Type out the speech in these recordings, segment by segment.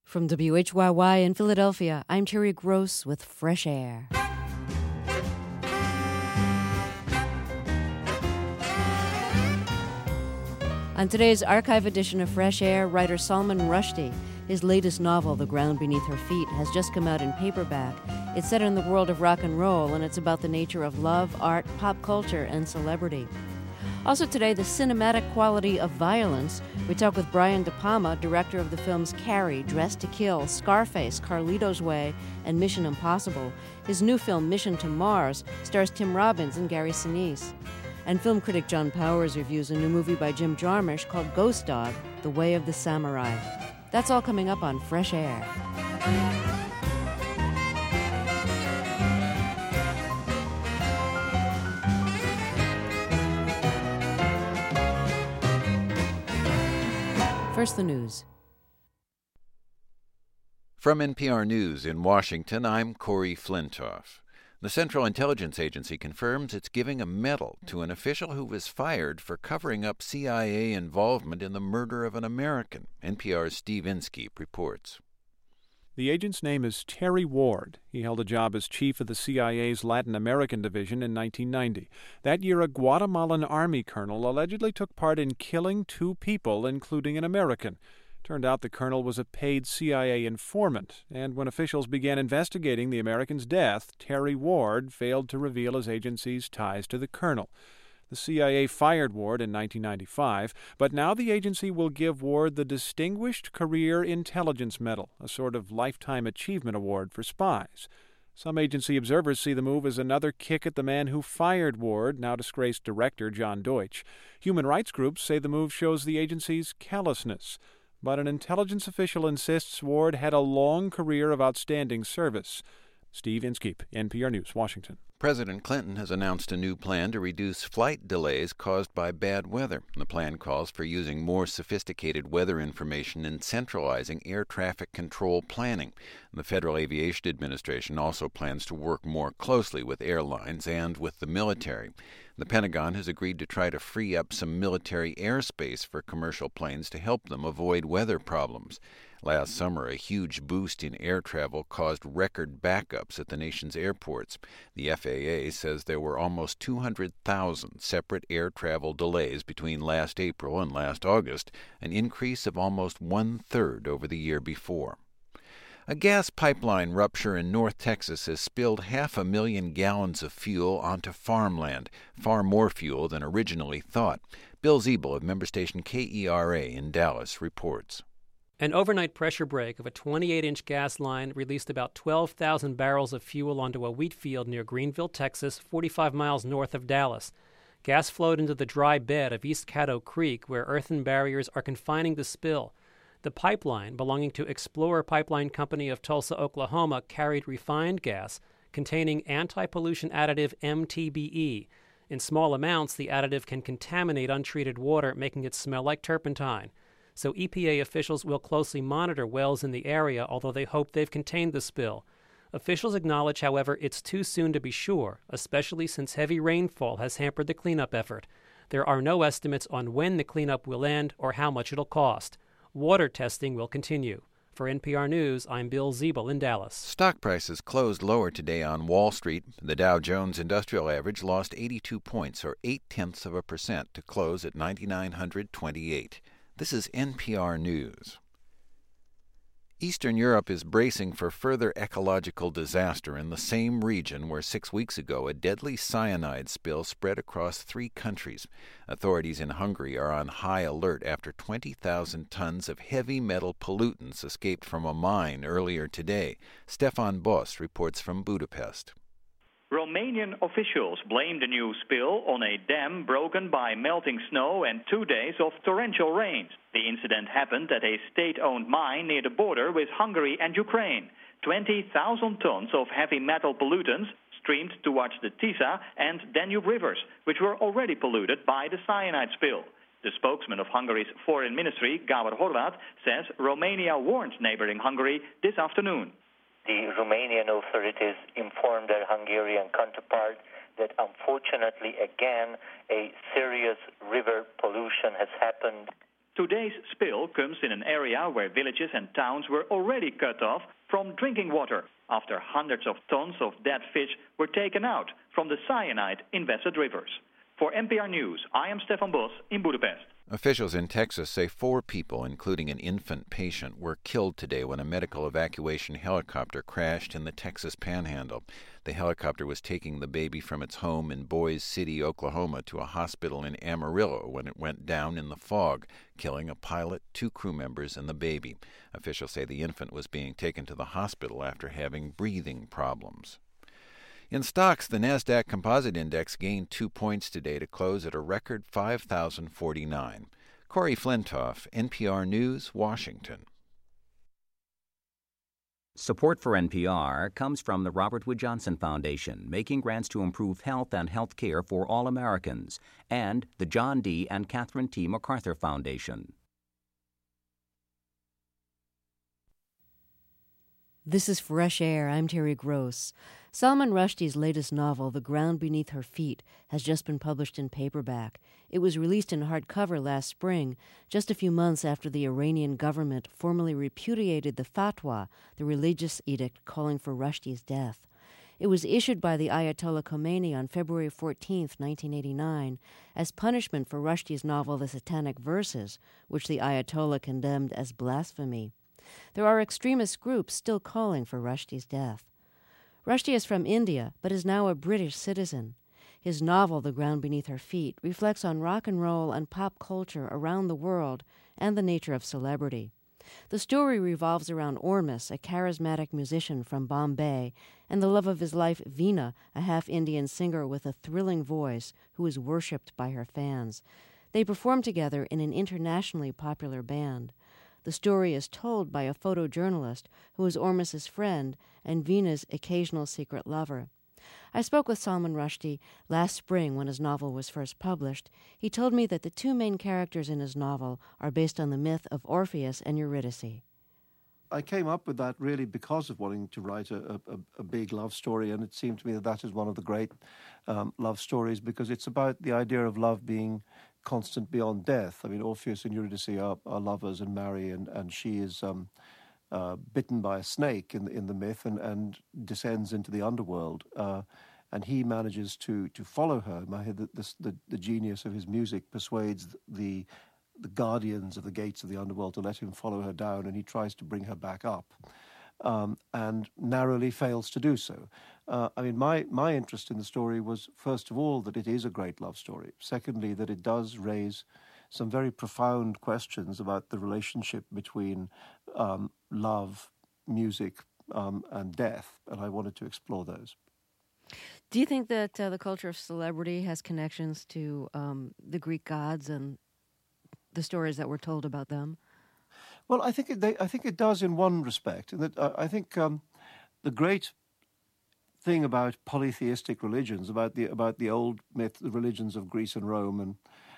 From WHYY in Philadelphia, I'm Terry Gross with Fresh Air. On today's archive edition of Fresh Air, writer Salman Rushdie. His latest novel, The Ground Beneath Her Feet, has just come out in paperback. It's set in the world of rock and roll, and it's about the nature of love, art, pop culture, and celebrity. Also today, the cinematic quality of violence. We talk with Brian De Palma, director of the films Carrie, Dressed to Kill, Scarface, Carlito's Way, and Mission Impossible. His new film, Mission to Mars, stars Tim Robbins and Gary Sinise. And film critic John Powers reviews a new movie by Jim Jarmusch called Ghost Dog, The Way of the Samurai. That's all coming up on Fresh Air. First, the news. From NPR News in Washington, I'm Corey Flintoff. The Central Intelligence Agency confirms it's giving a medal to an official who was fired for covering up CIA involvement in the murder of an American. NPR's Steve Inskeep reports. The agent's name is Terry Ward. He held a job as chief of the CIA's Latin American division in 1990. That year, a Guatemalan army colonel allegedly took part in killing 2 people, including an American. Turned out the colonel was a paid CIA informant, and when officials began investigating the American's death, Terry Ward failed to reveal his agency's ties to the colonel. The CIA fired Ward in 1995, but now the agency will give Ward the Distinguished Career Intelligence Medal, a sort of lifetime achievement award for spies. Some agency observers see the move as another kick at the man who fired Ward, now disgraced director John Deutsch. Human rights groups say the move shows the agency's callousness. But an intelligence official insists Ward had a long career of outstanding service. Steve Inskeep, NPR News, Washington. President Clinton has announced a new plan to reduce flight delays caused by bad weather. The plan calls for using more sophisticated weather information and centralizing air traffic control planning. The Federal Aviation Administration also plans to work more closely with airlines and with the military. The Pentagon has agreed to try to free up some military airspace for commercial planes to help them avoid weather problems. Last summer, a huge boost in air travel caused record backups at the nation's airports. The FAA says there were almost 200,000 separate air travel delays between last April and last August, an increase of almost 1/3 over the year before. A gas pipeline rupture in North Texas has spilled 500,000 gallons of fuel onto farmland, far more fuel than originally thought. Bill Ziebel of member station KERA in Dallas reports. An overnight pressure break of a 28-inch gas line released about 12,000 barrels of fuel onto a wheat field near Greenville, Texas, 45 miles north of Dallas. Gas flowed into the dry bed of East Caddo Creek, where earthen barriers are confining the spill. The pipeline, belonging to Explorer Pipeline Company of Tulsa, Oklahoma, carried refined gas containing anti-pollution additive MTBE. In small amounts, the additive can contaminate untreated water, making it smell like turpentine. So EPA officials will closely monitor wells in the area, although they hope they've contained the spill. Officials acknowledge, however, it's too soon to be sure, especially since heavy rainfall has hampered the cleanup effort. There are no estimates on when the cleanup will end or how much it'll cost. Water testing will continue. For NPR News, I'm Bill Ziebel in Dallas. Stock prices closed lower today on Wall Street. The Dow Jones Industrial Average lost 82 points, or 0.8%, to close at 9,928. This is NPR News. Eastern Europe is bracing for further ecological disaster in the same region where 6 weeks ago a deadly cyanide spill spread across 3 countries. Authorities in Hungary are on high alert after 20,000 tons of heavy metal pollutants escaped from a mine earlier today. Stefan Boss reports from Budapest. Romanian officials blame the new spill on a dam broken by melting snow and 2 days of torrential rains. The incident happened at a state-owned mine near the border with Hungary and Ukraine. 20,000 tons of heavy metal pollutants streamed towards the Tisza and Danube rivers, which were already polluted by the cyanide spill. The spokesman of Hungary's foreign ministry, Gábor Horváth, says Romania warned neighboring Hungary this afternoon. The Romanian authorities informed their Hungarian counterpart that unfortunately again a serious river pollution has happened. Today's spill comes in an area where villages and towns were already cut off from drinking water after hundreds of tons of dead fish were taken out from the cyanide-invested rivers. For NPR News, I am Stefan Bos in Budapest. Officials in Texas say 4 people, including an infant patient, were killed today when a medical evacuation helicopter crashed in the Texas Panhandle. The helicopter was taking the baby from its home in Boise City, Oklahoma, to a hospital in Amarillo when it went down in the fog, killing a pilot, 2 crew members, and the baby. Officials say the infant was being taken to the hospital after having breathing problems. In stocks, the Nasdaq Composite Index gained 2 points today to close at a record 5,049. Corey Flintoff, NPR News, Washington. Support for NPR comes from the Robert Wood Johnson Foundation, making grants to improve health and health care for all Americans, and the John D. and Catherine T. MacArthur Foundation. This is Fresh Air. I'm Terry Gross. Salman Rushdie's latest novel, The Ground Beneath Her Feet, has just been published in paperback. It was released in hardcover last spring, just a few months after the Iranian government formally repudiated the fatwa, the religious edict calling for Rushdie's death. It was issued by the Ayatollah Khomeini on February 14, 1989, as punishment for Rushdie's novel The Satanic Verses, which the Ayatollah condemned as blasphemy. There are extremist groups still calling for Rushdie's death. Rushdie is from India, but is now a British citizen. His novel, The Ground Beneath Her Feet, reflects on rock and roll and pop culture around the world and the nature of celebrity. The story revolves around Ormus, a charismatic musician from Bombay, and the love of his life, Veena, a half-Indian singer with a thrilling voice who is worshipped by her fans. They perform together in an internationally popular band. The story is told by a photojournalist who is Ormus's friend and Veena's occasional secret lover. I spoke with Salman Rushdie last spring when his novel was first published. He told me that the 2 main characters in his novel are based on the myth of Orpheus and Eurydice. I came up with that really because of wanting to write a big love story, and it seemed to me that that is one of the great love stories because it's about the idea of love being constant beyond death. I mean, Orpheus and Eurydice are lovers and marry, and she is bitten by a snake in the myth and descends into the underworld. And he manages to follow her. The genius of his music persuades the guardians of the gates of the underworld to let him follow her down, and he tries to bring her back up. And narrowly fails to do so. My interest in the story was, first of all, that it is a great love story. Secondly, that it does raise some very profound questions about the relationship between love, music, and death, and I wanted to explore those. Do you think that the culture of celebrity has connections to the Greek gods and the stories that were told about them? Well, I think it does in one respect, and that I think the great thing about polytheistic religions, about the old myth, the religions of Greece and Rome,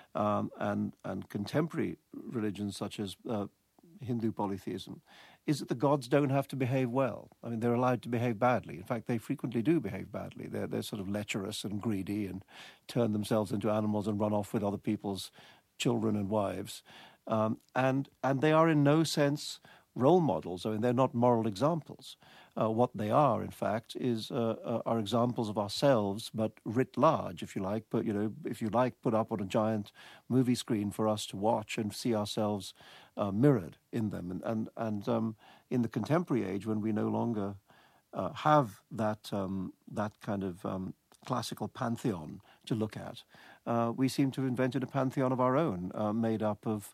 and contemporary religions such as Hindu polytheism, is that the gods don't have to behave well. I mean, they're allowed to behave badly. In fact, they frequently do behave badly. They're sort of lecherous and greedy and turn themselves into animals and run off with other people's children and wives. And they are in no sense role models. I mean, they're not moral examples. What they are, in fact, are examples of ourselves, but writ large, if you like. But if you like, put up on a giant movie screen for us to watch and see ourselves mirrored in them. And in the contemporary age, when we no longer have that kind of classical pantheon to look at, we seem to have invented a pantheon of our own, made up of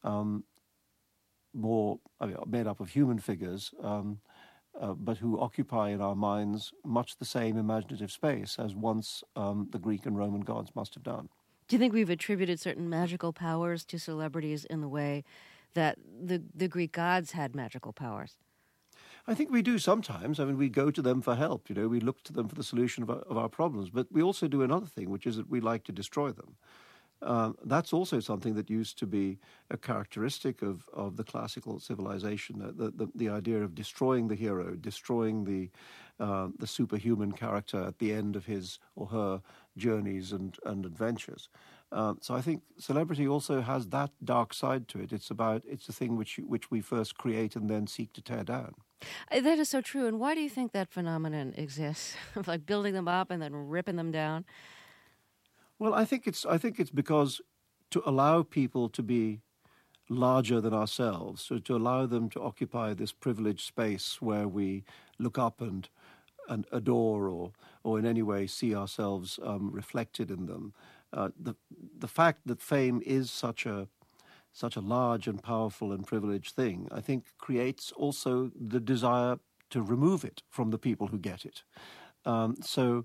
human figures, but who occupy in our minds much the same imaginative space as once the Greek and Roman gods must have done. Do you think we've attributed certain magical powers to celebrities in the way that the Greek gods had magical powers? I think we do sometimes. I mean, we go to them for help. We look to them for the solution of our problems. But we also do another thing, which is that we like to destroy them. That's also something that used to be a characteristic of the classical civilization, the idea of destroying the hero, destroying the superhuman character at the end of his or her journeys and adventures. So I think celebrity also has that dark side to it. It's a thing which we first create and then seek to tear down. That is so true. And why do you think that phenomenon exists? Like building them up and then ripping them down? Well, I think it's because to allow people to be larger than ourselves, so to allow them to occupy this privileged space where we look up and adore or in any way see ourselves reflected in them. The fact that fame is such a large and powerful and privileged thing, I think, creates also the desire to remove it from the people who get it. So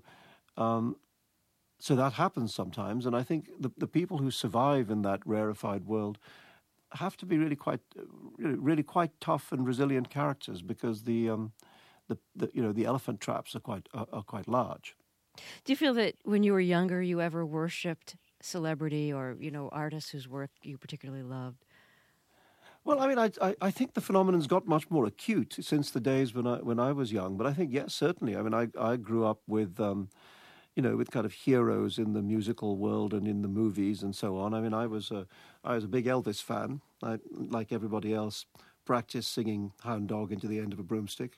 that happens sometimes, and I think the people who survive in that rarefied world have to be really quite tough and resilient characters, because the elephant traps are quite large. Do you feel that when you were younger, you ever worshipped celebrity or artists whose work you particularly loved? Well, I mean, I think the phenomenon's got much more acute since the days when I was young. But I think, yes, certainly. I mean, I grew up with with kind of heroes in the musical world and in the movies and so on. I mean, I was a big Elvis fan. I, like everybody else, practiced singing Hound Dog into the end of a broomstick,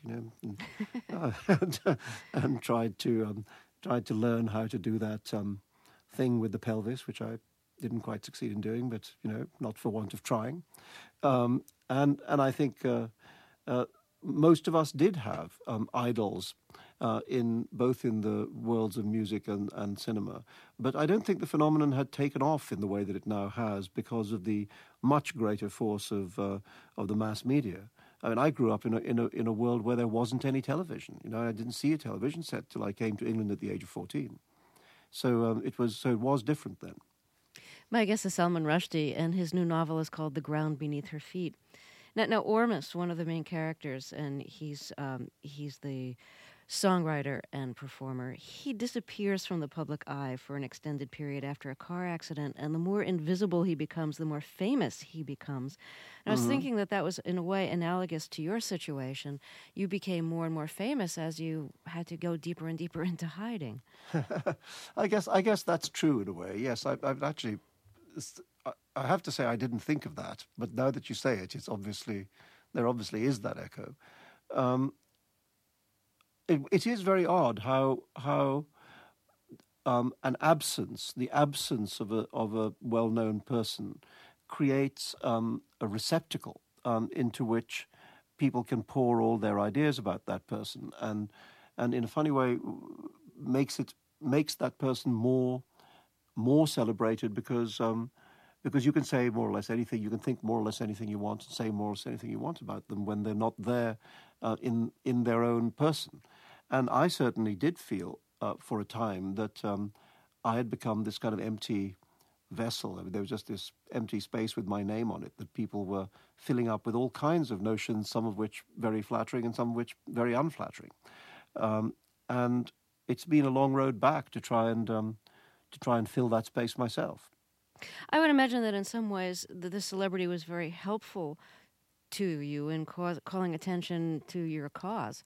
and tried to learn how to do that thing with the pelvis, which I didn't quite succeed in doing, but not for want of trying. And I think most of us did have idols both in the worlds of music and cinema. But I don't think the phenomenon had taken off in the way that it now has because of the much greater force of the mass media. I mean, I grew up in a world where there wasn't any television. I didn't see a television set till I came to England at the age of 14. So it was different then. My guest is Salman Rushdie, and his new novel is called The Ground Beneath Her Feet. Now Ormus, one of the main characters, and he's the songwriter and performer, he disappears from the public eye for an extended period after a car accident, and the more invisible he becomes, the more famous he becomes. And I was thinking that was, in a way, analogous to your situation. You became more and more famous as you had to go deeper and deeper into hiding. I guess that's true in a way. Yes, I've actually... I have to say I didn't think of that, but now that you say it, there obviously is that echo. It is very odd how the absence of a well-known person creates a receptacle into which people can pour all their ideas about that person, and in a funny way makes that person more celebrated because you can say more or less anything, you can think more or less anything you want, and say more or less anything you want about them when they're not there in their own person. And I certainly did feel for a time that I had become this kind of empty vessel. I mean, there was just this empty space with my name on it that people were filling up with all kinds of notions, some of which very flattering and some of which very unflattering. And it's been a long road back to try and fill that space myself. I would imagine that in some ways the celebrity was very helpful to you in calling attention to your cause.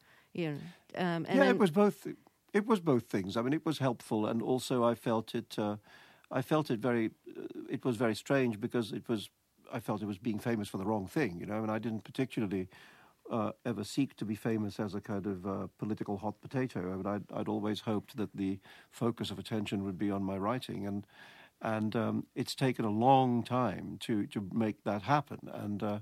It was both. It was both things. I mean, it was helpful, and also I felt it. Very. It was very strange because I felt it was being famous for the wrong thing. And I didn't particularly ever seek to be famous as a kind of political hot potato. I mean, I'd always hoped that the focus of attention would be on my writing, and it's taken a long time to make that happen. And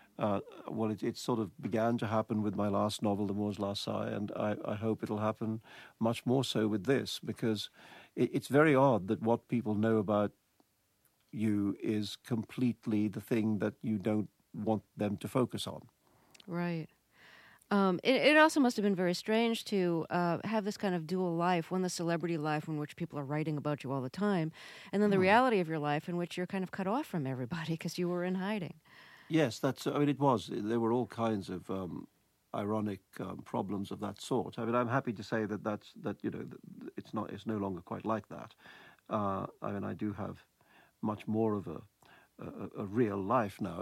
it sort of began to happen with my last novel, The Moor's Last Sigh, and I hope it'll happen much more so with this, because it's very odd that what people know about you is completely the thing that you don't want them to focus on. Right. It also must have been very strange to have this kind of dual life, one the celebrity life in which people are writing about you all the time, and then the reality of your life in which you're kind of cut off from everybody because you were in hiding. Yes, it was. There were all kinds of ironic problems of that sort. I mean, I'm happy to say that it's no longer quite like that. I mean, I do have much more of a real life now,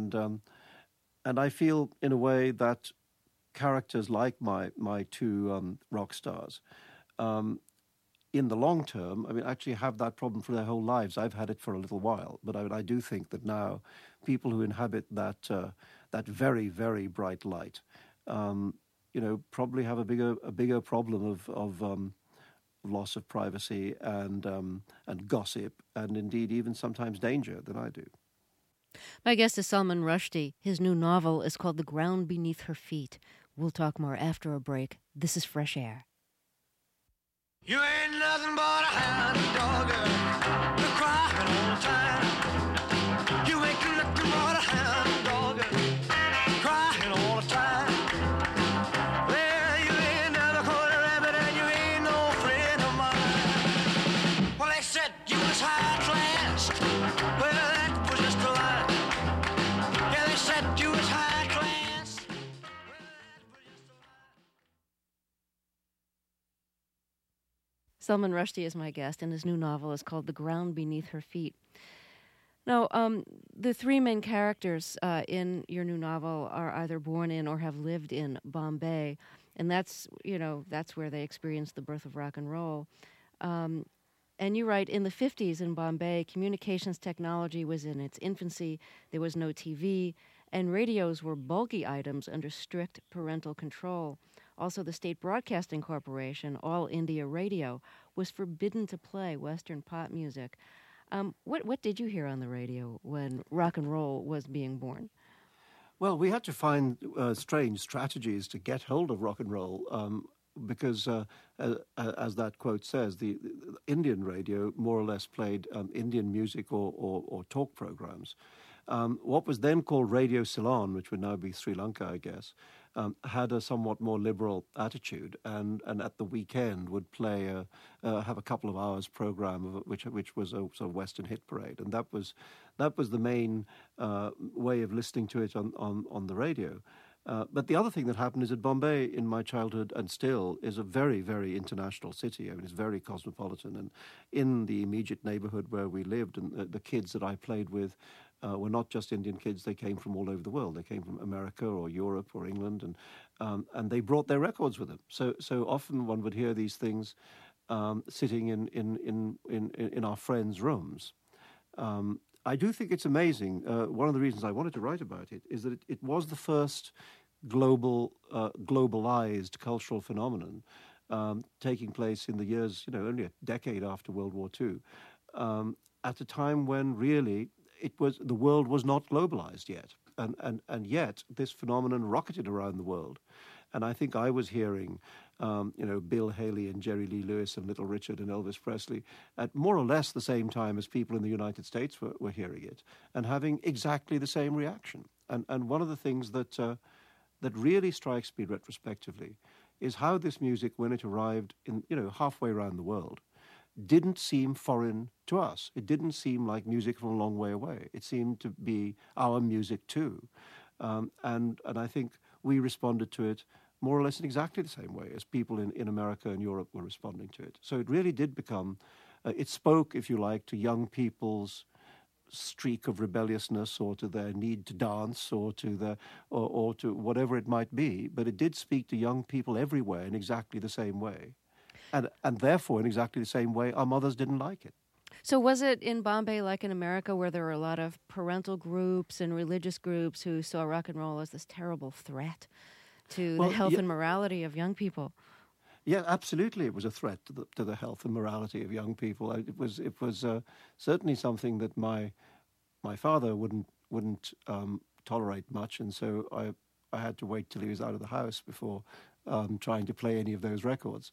and I feel in a way that characters like my two rock stars in the long term, actually have that problem for their whole lives. I've had it for a little while, but I do think that now people who inhabit that very, very bright light, probably have a bigger problem of loss of privacy and gossip, and indeed even sometimes danger than I do. My guest is Salman Rushdie. His new novel is called The Ground Beneath Her Feet. We'll talk more after a break. This is Fresh Air. You ain't nothing but a hound dog, you're crying all the time. You ain't nothing but a hound dog, crying all the time. Well, you ain't never caught a rabbit and you ain't no friend of mine. Well, they said you was high class. Well, that was just a lie. Yeah, they said you was high class. Well, that was just a lie. Salman Rushdie is my guest, and his new novel is called The Ground Beneath Her Feet. Now, the three main characters in your new novel are either born in or have lived in Bombay, and that's where they experienced the birth of rock and roll. And you write, in the 50s in Bombay, communications technology was in its infancy, there was no TV, and radios were bulky items under strict parental control. Also, the State Broadcasting Corporation, All India Radio, was forbidden to play Western pop music. What did you hear on the radio when rock and roll was being born? Well, we had to find strange strategies to get hold of rock and roll because, as that quote says, the Indian radio more or less played Indian music or talk programs. What was then called Radio Ceylon, which would now be Sri Lanka, I guess, had a somewhat more liberal attitude, and at the weekend would play have a couple of hours program which was a sort of Western hit parade, and that was the main way of listening to it on the radio. But the other thing that happened is that Bombay, in my childhood and still, is a very, very international city. It's very cosmopolitan, and in the immediate neighborhood where we lived, and the kids that I played with were not just Indian kids. They came from all over the world. They came from America or Europe or England, and they brought their records with them. So often one would hear these things sitting in our friends' rooms. I do think it's amazing. One of the reasons I wanted to write about it is that it was the first globalized cultural phenomenon taking place in the years, only a decade after World War II, at a time when really the world was not globalized yet. And yet this phenomenon rocketed around the world. And I think I was hearing, Bill Haley and Jerry Lee Lewis and Little Richard and Elvis Presley at more or less the same time as people in the United States were hearing it and having exactly the same reaction. And one of the things that really strikes me retrospectively is how this music, when it arrived in halfway around the world, didn't seem foreign to us. It didn't seem like music from a long way away. It seemed to be our music too. And I think we responded to it more or less in exactly the same way as people in America and Europe were responding to it. So it really did become, it spoke, if you like, to young people's streak of rebelliousness or to their need to dance or to whatever it might be. But it did speak to young people everywhere in exactly the same way. And therefore, in exactly the same way, our mothers didn't like it. So was it in Bombay like in America where there were a lot of parental groups and religious groups who saw rock and roll as this terrible threat to the health and morality of young people? Yeah, absolutely. It was a threat to the health and morality of young people. It was certainly something that my father wouldn't tolerate much, and so I had to wait till he was out of the house before trying to play any of those records.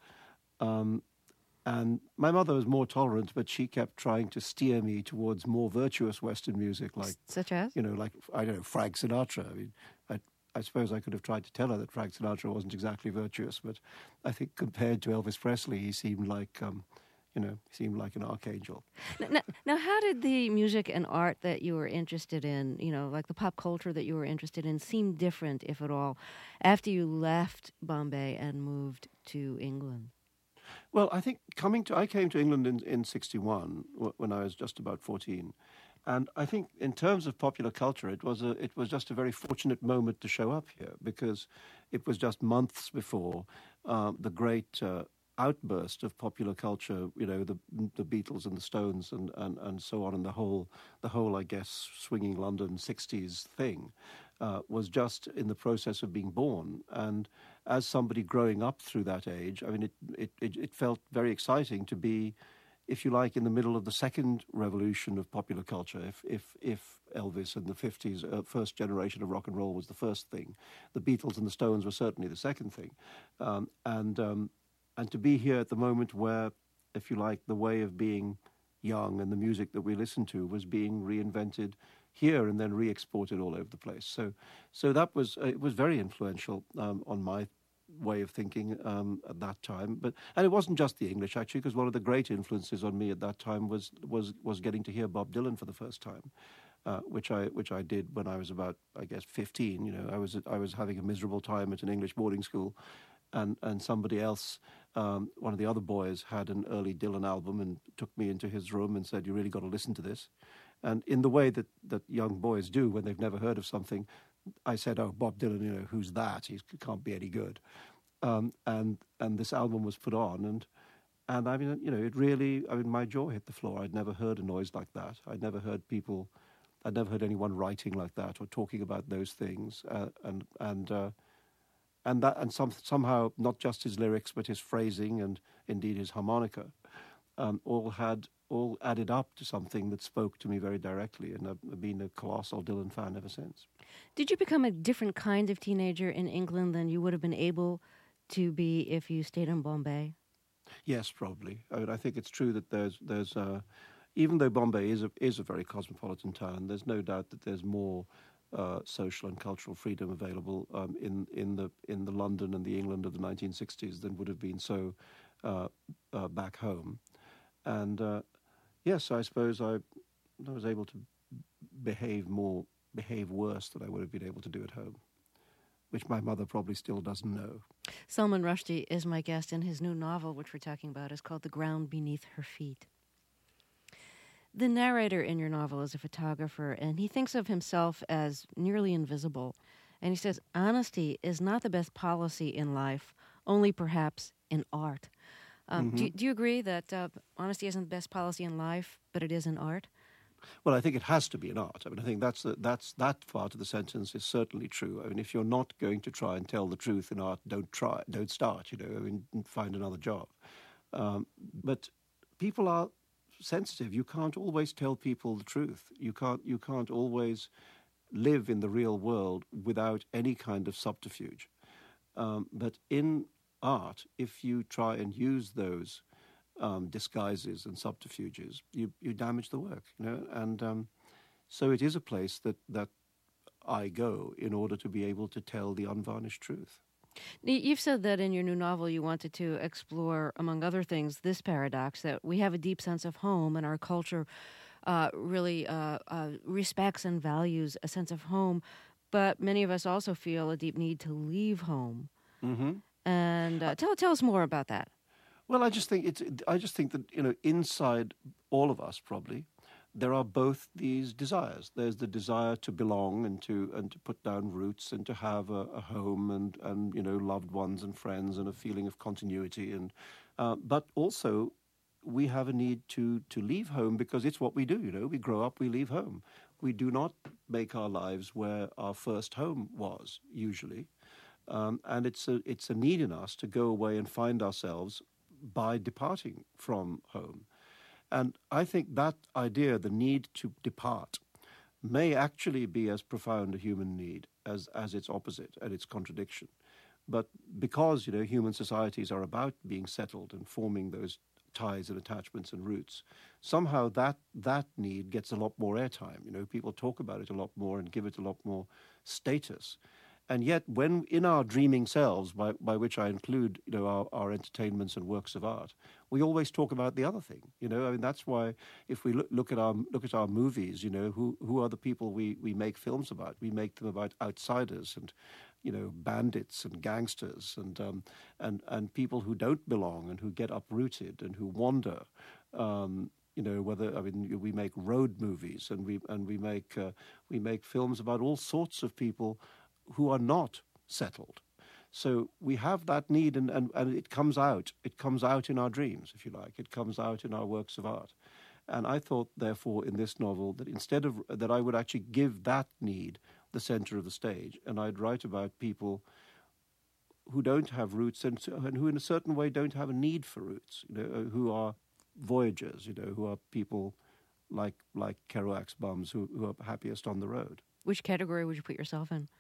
And my mother was more tolerant, but she kept trying to steer me towards more virtuous Western music, like such as Frank Sinatra. I suppose I could have tried to tell her that Frank Sinatra wasn't exactly virtuous, but I think compared to Elvis Presley, he seemed like an archangel. Now, how did the music and art that you were interested in, like the pop culture that you were interested in, seem different, if at all, after you left Bombay and moved to England? Well, I think I came to England in 1961 when I was just about 14. And I think in terms of popular culture, it was just a very fortunate moment to show up here because it was just months before the great outburst of popular culture, the Beatles and the Stones and so on, and the whole, I guess, swinging London 60s thing, was just in the process of being born. And as somebody growing up through that age, I mean, it felt very exciting to be, if you like, in the middle of the second revolution of popular culture. If Elvis in the 50s, first generation of rock and roll was the first thing, the Beatles and the Stones were certainly the second thing. And to be here at the moment where, if you like, the way of being young and the music that we listened to was being reinvented here and then re-exported all over the place. So that was, it was very influential on my way of thinking at that time. And it wasn't just the English, actually, because one of the great influences on me at that time was getting to hear Bob Dylan for the first time, which I did when I was about, I guess, 15. I was having a miserable time at an English boarding school, and somebody else, one of the other boys, had an early Dylan album and took me into his room and said, "You really got to listen to this." And in the way that young boys do when they've never heard of something, I said, "Oh, Bob Dylan, who's that? He can't be any good." And this album was put on, and I mean, it really, I mean, my jaw hit the floor. I'd never heard a noise like that. I'd never heard anyone writing like that or talking about those things, and somehow not just his lyrics but his phrasing and indeed his harmonica, all added up to something that spoke to me very directly, and I've been a colossal Dylan fan ever since. Did you become a different kind of teenager in England than you would have been able to be if you stayed in Bombay? Yes, probably. I mean, I think it's true that there's even though Bombay is a very cosmopolitan town, there's no doubt that there's more social and cultural freedom available in the London and the England of the 1960s than would have been so back home. And yes, I suppose I was able to behave worse than I would have been able to do at home, which my mother probably still doesn't know. Salman Rushdie is my guest, and his new novel, which we're talking about, is called The Ground Beneath Her Feet. The narrator in your novel is a photographer, and he thinks of himself as nearly invisible. And he says, honesty is not the best policy in life, only perhaps in art. Do you agree that honesty isn't the best policy in life, but it is in art? Well, I think it has to be in art. I mean, I think that part of the sentence is certainly true. I mean, if you're not going to try and tell the truth in art, don't start, I mean, find another job. But people are sensitive. You can't always tell people the truth. You can't always live in the real world without any kind of subterfuge. But in art, if you try and use those disguises and subterfuges, you damage the work, and so it is a place that I go in order to be able to tell the unvarnished truth. You've said that in your new novel you wanted to explore, among other things, this paradox that we have a deep sense of home, and our culture really respects and values a sense of home, but many of us also feel a deep need to leave home. Mm-hmm. And tell us more about that. Well, I just think that inside all of us probably there are both these desires. There's the desire to belong and to put down roots and to have a home and loved ones and friends and a feeling of continuity, and but also we have a need to leave home because it's what we do. We grow up, we leave home. We do not make our lives where our first home was usually. And it's a need in us to go away and find ourselves by departing from home. And I think that idea, the need to depart, may actually be as profound a human need as its opposite and its contradiction. But because, human societies are about being settled and forming those ties and attachments and roots, somehow that need gets a lot more airtime. People talk about it a lot more and give it a lot more status. And yet, when in our dreaming selves, by which I include, our entertainments and works of art, we always talk about the other thing. I mean, that's why if we look at our movies, who are the people we make films about? We make them about outsiders and, bandits and gangsters and people who don't belong and who get uprooted and who wander. We make road movies and we make films about all sorts of people who are not settled. So we have that need, and it comes out. It comes out in our dreams, if you like. It comes out in our works of art. And I thought, therefore, in this novel, that instead of that, I would actually give that need the center of the stage, and I'd write about people who don't have roots and who, in a certain way, don't have a need for roots. Who are voyagers. Who are people like Kerouac's bums who are happiest on the road. Which category would you put yourself in?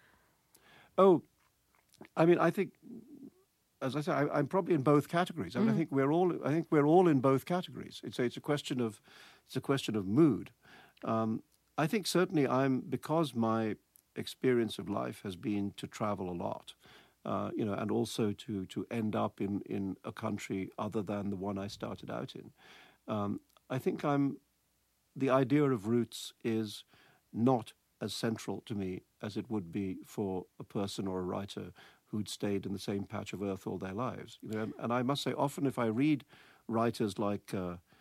Oh, I mean, I think, as I say, I'm probably in both categories. I think we're all in both categories. It's a question of mood. I think certainly because my experience of life has been to travel a lot, and also to end up in a country other than the one I started out in. I think the idea of roots is not as central to me as it would be for a person or a writer who'd stayed in the same patch of earth all their lives. And I must say, often if I read writers like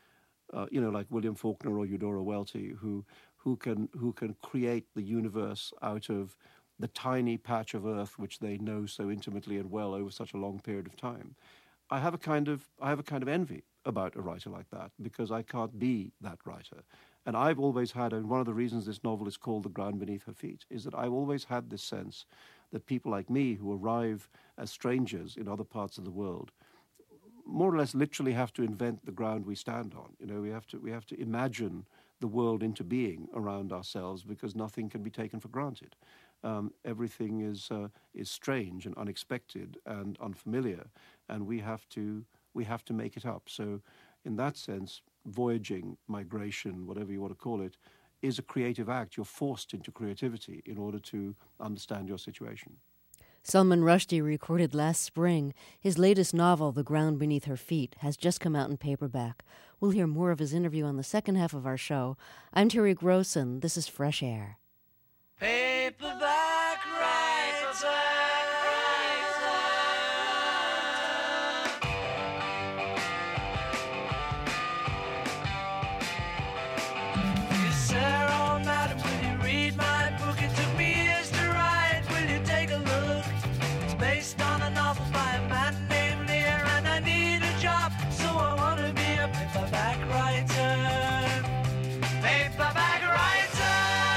William Faulkner or Eudora Welty, who can create the universe out of the tiny patch of earth which they know so intimately and well over such a long period of time, I have a kind of envy about a writer like that, because I can't be that writer. And I've always had, and one of the reasons this novel is called The Ground Beneath Her Feet, is that I've always had this sense that people like me who arrive as strangers in other parts of the world more or less literally have to invent the ground we stand on. We have to imagine the world into being around ourselves, because nothing can be taken for granted. Everything is strange and unexpected and unfamiliar, and we have to make it up. So, in that sense, voyaging, migration, whatever you want to call it, is a creative act. You're forced into creativity in order to understand your situation. Salman Rushdie recorded last spring. His latest novel, The Ground Beneath Her Feet, has just come out in paperback. We'll hear more of his interview on the second half of our show. I'm Terry Grossen. This is Fresh Air. Paperback writer. You sir, oh madam, will you read my book? It took me years to write. Will you take a look? It's based on a novel by a man named Lear, and I need a job, so I want to be a paperback writer. Paperback writer.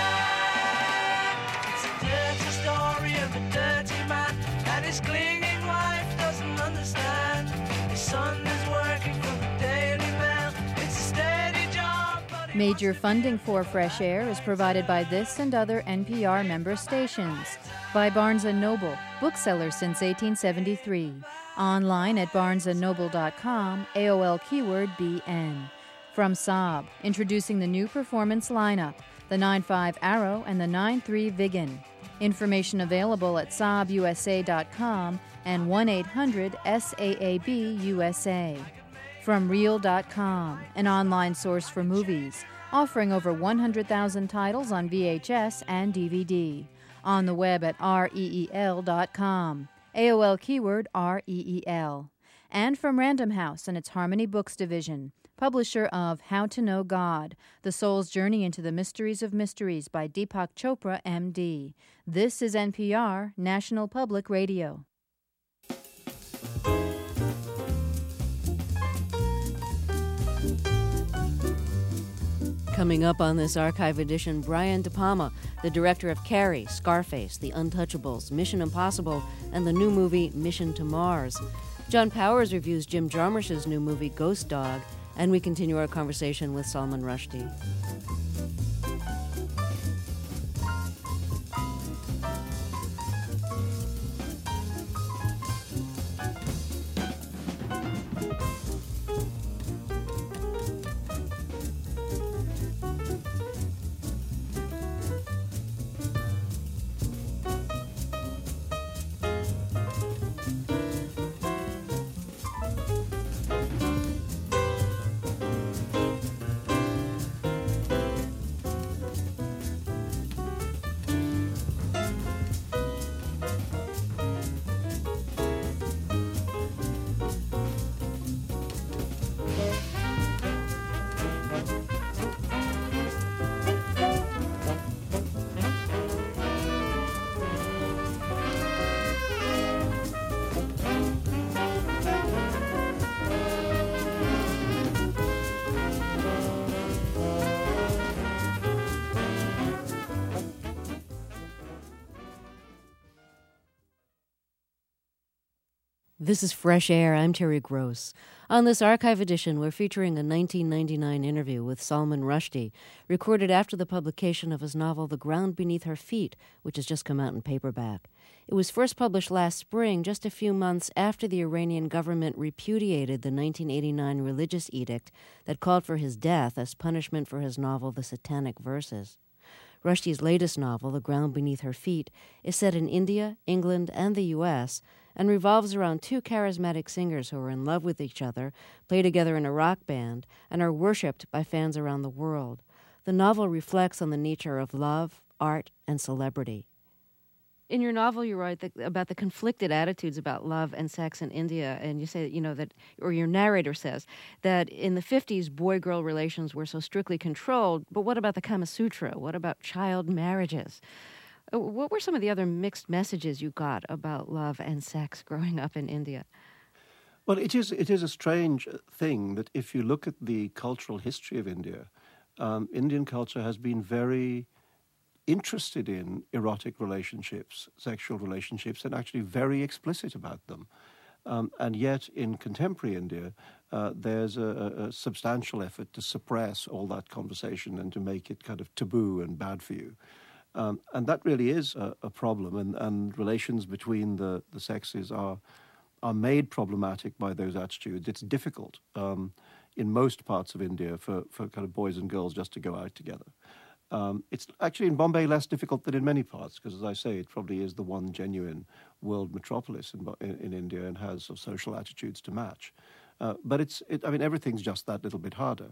It's a dirty story of a dirty man, and his clinging wife doesn't understand. His son is working for the Daily Mail. It's a steady job, but he Major funding for Fresh Air is provided by this and other NPR member stations. By Barnes & Noble, bookseller since 1873. Online at barnesandnoble.com, AOL keyword BN. From Saab, introducing the new performance lineup, the 9.5 Arrow and the 9.3 Viggen. Information available at SaabUSA.com and 1-800-SAAB-USA. From Reel.com, an online source for movies, offering over 100,000 titles on VHS and DVD. On the web at REEL.com. AOL keyword REEL. And from Random House and its Harmony Books division, publisher of How to Know God, The Soul's Journey into the Mysteries of Mysteries by Deepak Chopra, M.D. This is NPR, National Public Radio. Coming up on this archive edition, Brian De Palma, the director of Carrie, Scarface, The Untouchables, Mission Impossible, and the new movie Mission to Mars. John Powers reviews Jim Jarmusch's new movie Ghost Dog, and we continue our conversation with Salman Rushdie. This is Fresh Air. I'm Terry Gross. On this archive edition, we're featuring a 1999 interview with Salman Rushdie, recorded after the publication of his novel The Ground Beneath Her Feet, which has just come out in paperback. It was first published last spring, just a few months after the Iranian government repudiated the 1989 religious edict that called for his death as punishment for his novel The Satanic Verses. Rushdie's latest novel, The Ground Beneath Her Feet, is set in India, England, and the U.S., and revolves around two charismatic singers who are in love with each other, play together in a rock band, and are worshipped by fans around the world. The novel reflects on the nature of love, art, and celebrity. In your novel, you write about the conflicted attitudes about love and sex in India, and you say, that, or your narrator says, that in the 50s, boy-girl relations were so strictly controlled, but what about the Kama Sutra? What about child marriages? What were some of the other mixed messages you got about love and sex growing up in India? Well, it is a strange thing that if you look at the cultural history of India, Indian culture has been very interested in erotic relationships, sexual relationships, and actually very explicit about them. And yet in contemporary India, there's a substantial effort to suppress all that conversation and to make it kind of taboo and bad for you. And that really is a problem, and relations between the sexes are made problematic by those attitudes. It's difficult in most parts of India for kind of boys and girls just to go out together. It's actually in Bombay less difficult than in many parts, because as I say, it probably is the one genuine world metropolis in India and has sort of social attitudes to match. But everything's just that little bit harder.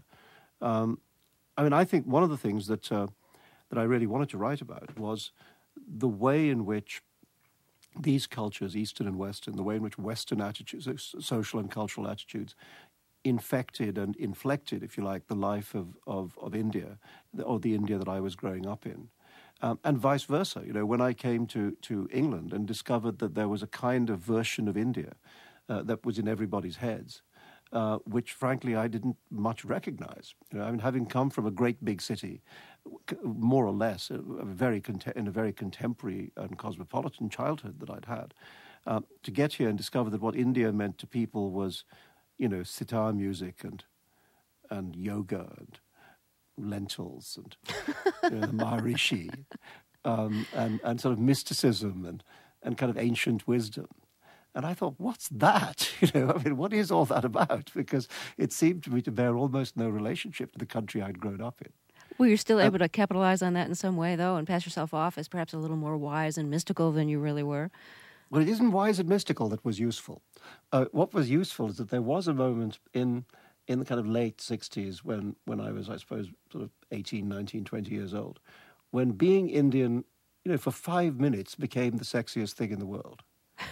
I think one of the things that I really wanted to write about was the way in which these cultures, Eastern and Western, the way in which Western attitudes, social and cultural attitudes, infected and inflected, if you like, the life of India, or the India that I was growing up in. And vice versa. When I came to England and discovered that there was a kind of version of India that was in everybody's heads, which frankly I didn't much recognize. Having come from a great big city, more or less in a very contemporary and cosmopolitan childhood that I'd had, to get here and discover that what India meant to people was, sitar music and yoga and lentils and Maharishi and sort of mysticism and kind of ancient wisdom. And I thought, what's that? What is all that about? Because it seemed to me to bear almost no relationship to the country I'd grown up in. Well, you're still able to capitalize on that in some way, though, and pass yourself off as perhaps a little more wise and mystical than you really were. Well, it isn't wise and mystical that was useful. What was useful is that there was a moment in the kind of late 60s when I was, I suppose, sort of 18, 19, 20 years old, when being Indian, for 5 minutes became the sexiest thing in the world.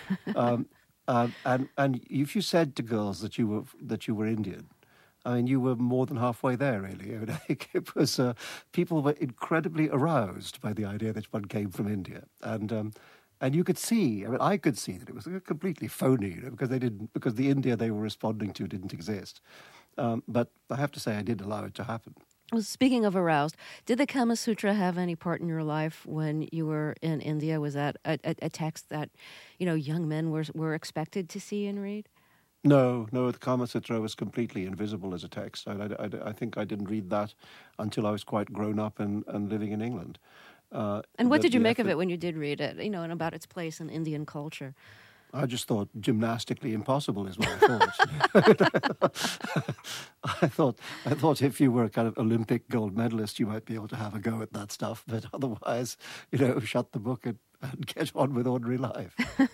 And if you said to girls that you were Indian, you were more than halfway there, really. I think it was people were incredibly aroused by the idea that one came from India, and you could see. I could see that it was completely phony, because the India they were responding to didn't exist. But I have to say, I did allow it to happen. Well, speaking of aroused, did the Kama Sutra have any part in your life when you were in India? Was that a text that, young men were expected to see and read? No, the Kama Sutra was completely invisible as a text. I think I didn't read that until I was quite grown up and living in England. And what did you make of it when you did read it, and about its place in Indian culture? I just thought gymnastically impossible is what I thought. I thought if you were a kind of Olympic gold medalist, you might be able to have a go at that stuff. But otherwise, shut the book and get on with ordinary life.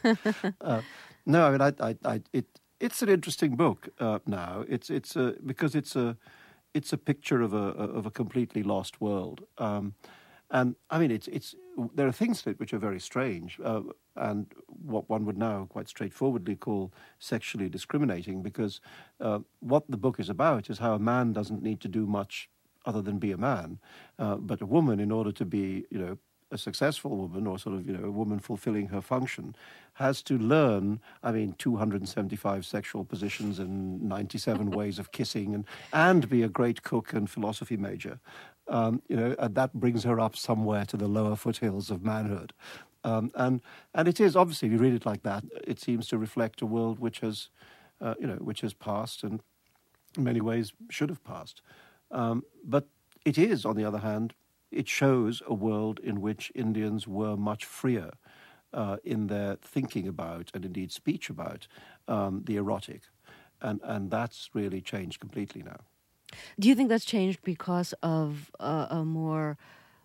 No, it's an interesting book now. Because it's a picture of a completely lost world. And there are things in it which are very strange, and what one would now quite straightforwardly call sexually discriminating, because what the book is about is how a man doesn't need to do much other than be a man, but a woman, in order to be, a successful woman, or sort of, a woman fulfilling her function, has to learn, 275 sexual positions and 97 ways of kissing, and be a great cook and philosophy major. And that brings her up somewhere to the lower foothills of manhood. And it is, obviously, if you read it like that, it seems to reflect a world which has, which has passed and in many ways should have passed. But it is, on the other hand, it shows a world in which Indians were much freer in their thinking about, and indeed speech about, the erotic. And that's really changed completely now. Do you think that's changed because of a more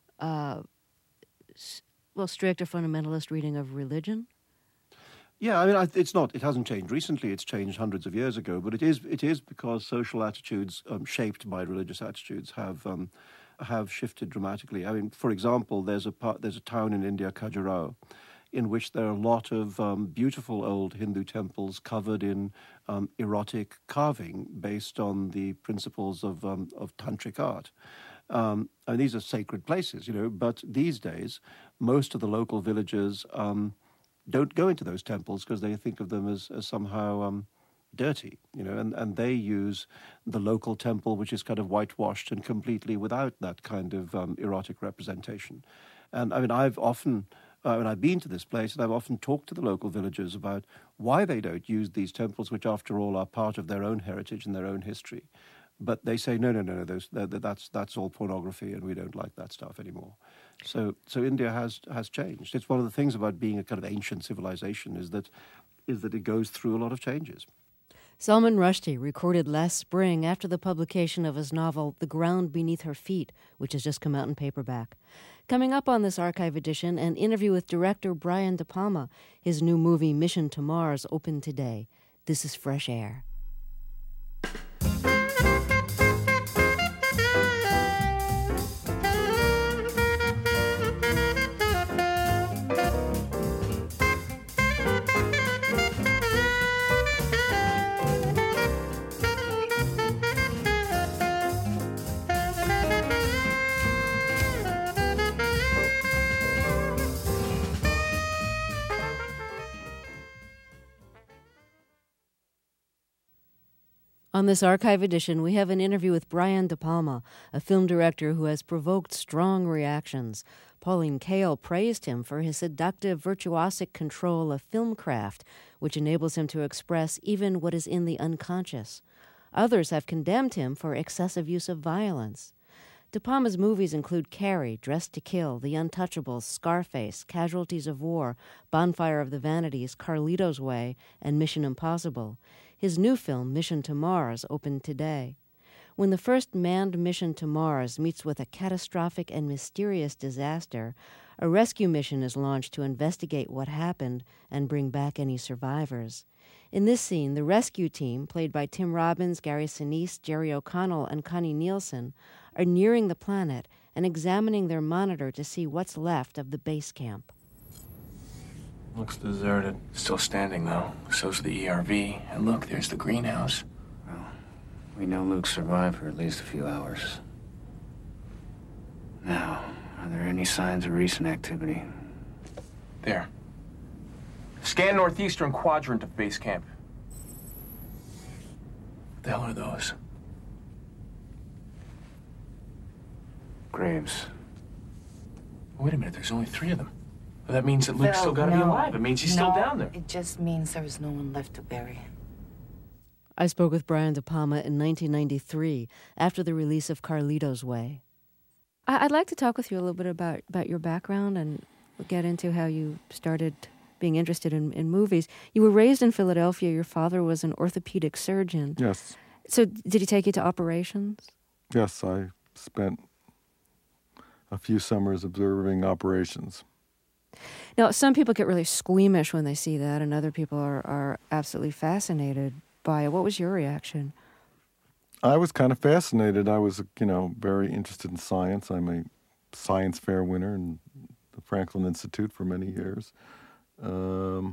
strict or fundamentalist reading of religion? Yeah, I mean, it's not. It hasn't changed recently. It's changed hundreds of years ago. But it is because social attitudes shaped by religious attitudes have shifted dramatically. I mean, for example, there's a town in India, Khajuraho, in which there are a lot of beautiful old Hindu temples covered in erotic carving based on the principles of tantric art. And these are sacred places, but these days, most of the local villagers don't go into those temples because they think of them as somehow dirty, and they use the local temple, which is kind of whitewashed and completely without that kind of erotic representation. And I mean, I've been to this place, and I've often talked to the local villagers about why they don't use these temples, which after all are part of their own heritage and their own history. But they say, no, that's all pornography, and we don't like that stuff anymore. So India has changed. It's one of the things about being a kind of ancient civilization is that it goes through a lot of changes. Salman Rushdie recorded last spring after the publication of his novel The Ground Beneath Her Feet, which has just come out in paperback. Coming up on this archive edition, an interview with director Brian De Palma. His new movie Mission to Mars opened today. This is Fresh Air. On this archive edition, we have an interview with Brian De Palma, a film director who has provoked strong reactions. Pauline Kael praised him for his seductive, virtuosic control of film craft, which enables him to express even what is in the unconscious. Others have condemned him for excessive use of violence. De Palma's movies include Carrie, Dressed to Kill, The Untouchables, Scarface, Casualties of War, Bonfire of the Vanities, Carlito's Way, and Mission Impossible. His new film, Mission to Mars, opened today. When the first manned mission to Mars meets with a catastrophic and mysterious disaster, a rescue mission is launched to investigate what happened and bring back any survivors. In this scene, the rescue team, played by Tim Robbins, Gary Sinise, Jerry O'Connell, and Connie Nielsen, are nearing the planet and examining their monitor to see what's left of the base camp. Looks deserted. Still standing, though. So's the ERV. And look, there's the greenhouse. Well, we know Luke survived for at least a few hours. Now, are there any signs of recent activity? There. Scan northeastern quadrant of base camp. What the hell are those? Graves. Wait a minute, there's only 3 of them. Well, that means that Luke's still gotta be alive. It means he's still down there. It just means there is no one left to bury. I spoke with Brian De Palma in 1993 after the release of Carlito's Way. I'd like to talk with you a little bit about your background and get into how you started being interested in movies. You were raised in Philadelphia. Your father was an orthopedic surgeon. Yes. So did he take you to operations? Yes, I spent a few summers observing operations. Now, some people get really squeamish when they see that, and other people are absolutely fascinated by it. What was your reaction? I was kind of fascinated. I was, very interested in science. I'm a science fair winner in the Franklin Institute for many years. And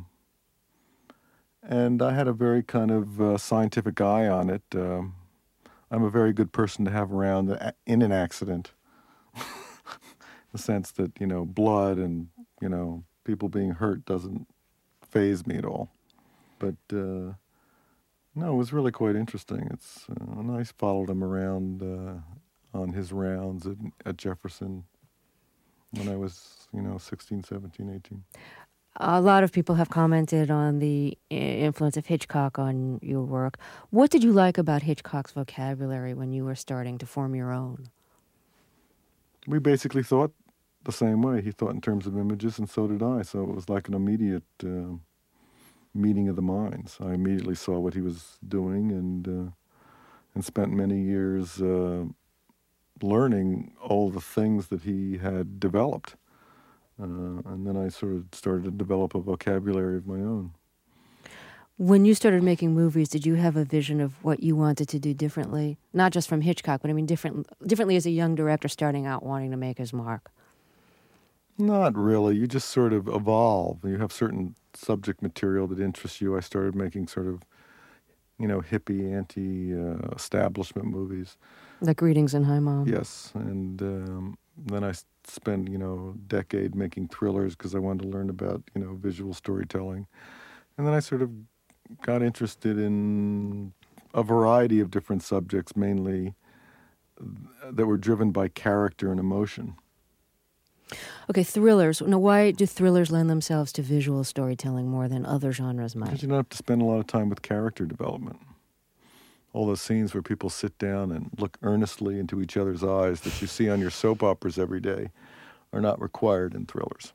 I had a very kind of scientific eye on it. I'm a very good person to have around in an accident. The sense that, blood and, people being hurt doesn't faze me at all. But, no, it was really quite interesting. And I followed him around on his rounds at Jefferson when I was, 16, 17, 18. A lot of people have commented on the influence of Hitchcock on your work. What did you like about Hitchcock's vocabulary when you were starting to form your own? We basically thought the same way. He thought in terms of images, and so did I. So it was like an immediate meeting of the minds. I immediately saw what he was doing, and spent many years learning all the things that he had developed. And then I sort of started to develop a vocabulary of my own. When you started making movies, did you have a vision of what you wanted to do differently? Not just from Hitchcock, but I mean differently as a young director starting out wanting to make his mark? Not really. You just sort of evolve. You have certain subject material that interests you. I started making sort of, hippie, anti-establishment movies. Like Greetings and Hi, Mom. Yes. And then I spent, a decade making thrillers because I wanted to learn about, visual storytelling. And then I sort of got interested in a variety of different subjects, mainly that were driven by character and emotion. Okay, thrillers. Now, why do thrillers lend themselves to visual storytelling more than other genres might? Because you don't have to spend a lot of time with character development. All those scenes where people sit down and look earnestly into each other's eyes that you see on your soap operas every day are not required in thrillers.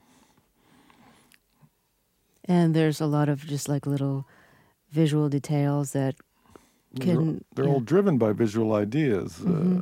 And there's a lot of just like little visual details that can... They're all driven by visual ideas,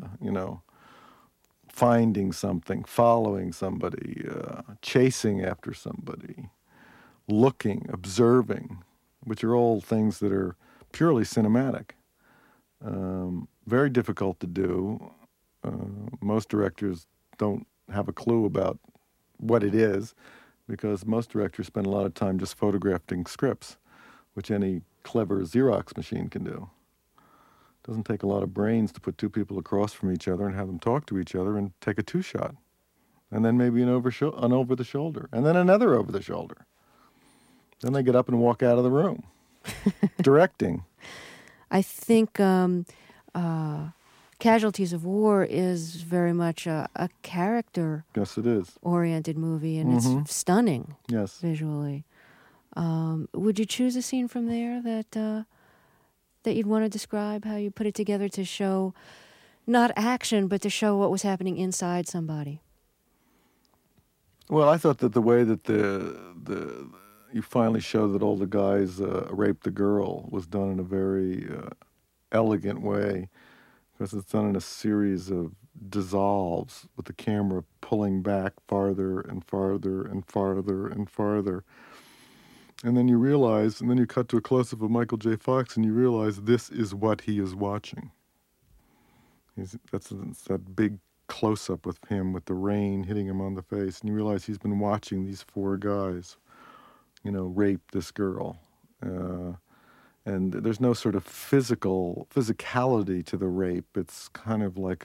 finding something, following somebody, chasing after somebody, looking, observing, which are all things that are purely cinematic. Very difficult to do. Most directors don't have a clue about what it is, because most directors spend a lot of time just photographing scripts, which any clever Xerox machine can do. It doesn't take a lot of brains to put two people across from each other and have them talk to each other and take a two-shot. And then maybe an over the shoulder, and then another over the shoulder. Then they get up and walk out of the room. Directing. I think Casualties of War is very much a character. Yes, it is. Oriented movie, and it's stunning. Yes. Visually. Would you choose a scene from there that you'd want to describe, how you put it together to show not action, but to show what was happening inside somebody? Well, I thought that the way that you finally show that all the guys raped the girl was done in a very elegant way, because it's done in a series of dissolves with the camera pulling back farther and farther and farther and farther. And then you realize, and then you cut to a close-up of Michael J. Fox, and you realize this is what he is watching. That's that big close-up with him, with the rain hitting him on the face, and you realize he's been watching these four guys, rape this girl. And there's no sort of physicality to the rape. It's kind of like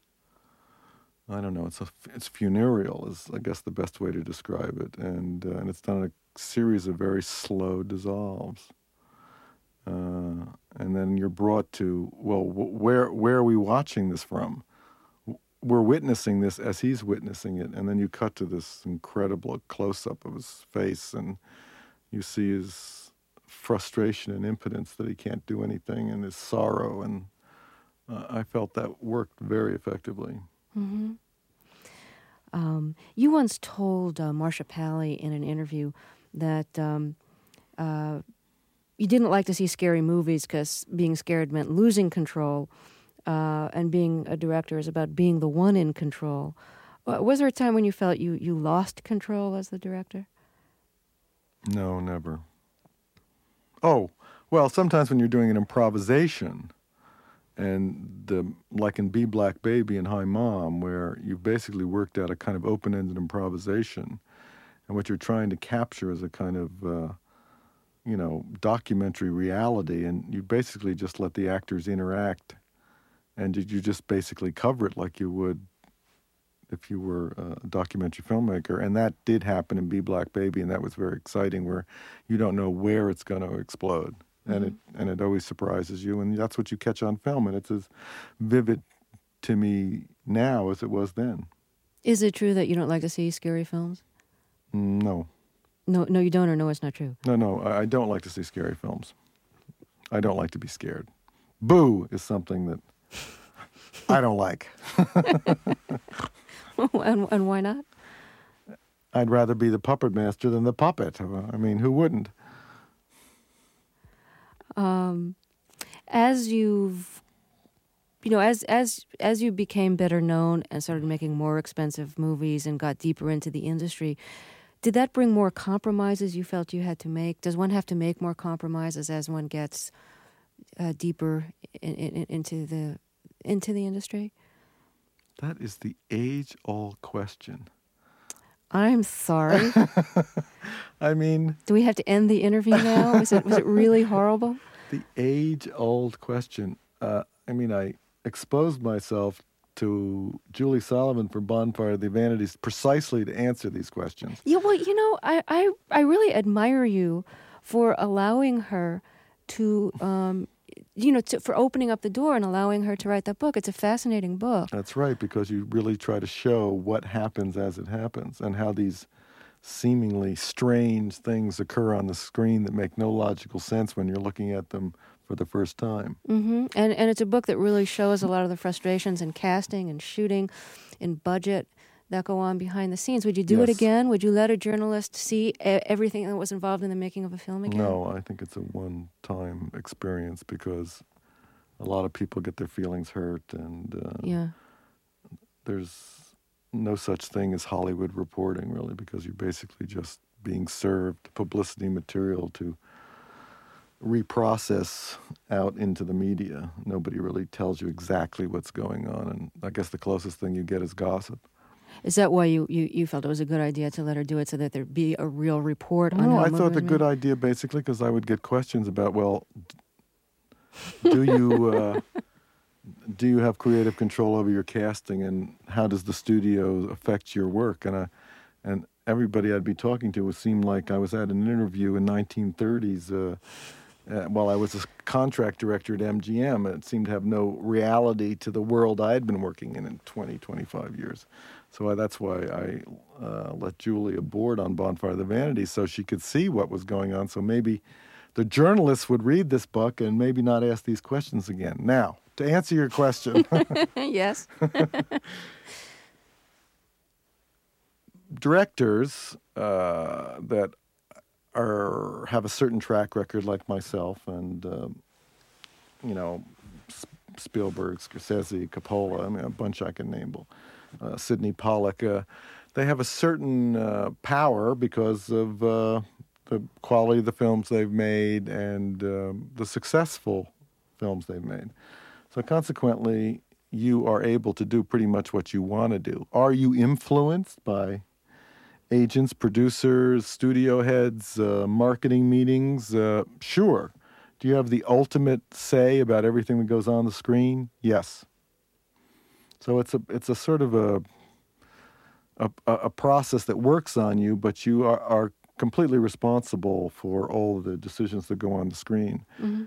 it's funereal is, I guess, the best way to describe it. And it's done in a series of very slow dissolves. And then you're brought to, well, where are we watching this from? We're witnessing this as he's witnessing it. And then you cut to this incredible close-up of his face, and you see his frustration and impotence that he can't do anything, and his sorrow. And I felt that worked very effectively. Mm-hmm. You once told Marsha Pally in an interview that you didn't like to see scary movies because being scared meant losing control, and being a director is about being the one in control. Was there a time when you felt you lost control as the director? No, never. Oh, well, sometimes when you're doing an improvisation, and like in Be Black Baby and Hi Mom, where you've basically worked out a kind of open-ended improvisation, and what you're trying to capture is a kind of, documentary reality, and you basically just let the actors interact, and you just basically cover it like you would if you were a documentary filmmaker. And that did happen in Be Black Baby, and that was very exciting, where you don't know where it's going to explode. And it always surprises you, and that's what you catch on film, and it's as vivid to me now as it was then. Is it true that you don't like to see scary films? No. No, you don't, or no, it's not true? No, I don't like to see scary films. I don't like to be scared. Boo is something that I don't like. and why not? I'd rather be the puppet master than the puppet. I mean, who wouldn't? As you've, as you became better known and started making more expensive movies and got deeper into the industry, did that bring more compromises you felt you had to make? Does one have to make more compromises as one gets deeper into the industry? That is the age-old question. I'm sorry. I mean... Do we have to end the interview now? Was it really horrible? The age-old question. I exposed myself to Julie Solomon from Bonfire of the Vanities precisely to answer these questions. Yeah, well, I really admire you for allowing her to, for opening up the door and allowing her to write that book. It's a fascinating book. That's right, because you really try to show what happens as it happens and how these seemingly strange things occur on the screen that make no logical sense when you're looking at them for the first time. Mm-hmm. And it's a book that really shows a lot of the frustrations in casting and shooting, in budget that go on behind the scenes. Would you do it again? Would you let a journalist see everything that was involved in the making of a film again? No, I think it's a one-time experience because a lot of people get their feelings hurt, and there's no such thing as Hollywood reporting, really, because you're basically just being served publicity material to reprocess out into the media. Nobody really tells you exactly what's going on, and I guess the closest thing you get is gossip. Is that why you felt it was a good idea to let her do it so that there'd be a real report on how I thought the good idea basically because I would get questions about, well, do you have creative control over your casting, and how does the studio affect your work? And everybody I'd be talking to would seem like I was at an interview in 1930s while I was a contract director at MGM. It seemed to have no reality to the world I had been working in 20, 25 years. So that's why I let Julie aboard on Bonfire of the Vanities so she could see what was going on. So maybe the journalists would read this book and maybe not ask these questions again. Now, to answer your question. Yes. Directors that have a certain track record like myself and, Spielberg, Scorsese, Coppola, a bunch I can name. Sidney Pollack, they have a certain power because of the quality of the films they've made and the successful films they've made. So consequently, you are able to do pretty much what you want to do. Are you influenced by agents, producers, studio heads, marketing meetings? Sure. Do you have the ultimate say about everything that goes on the screen? Yes. So it's a sort of a process that works on you, but you are completely responsible for all of the decisions that go on the screen.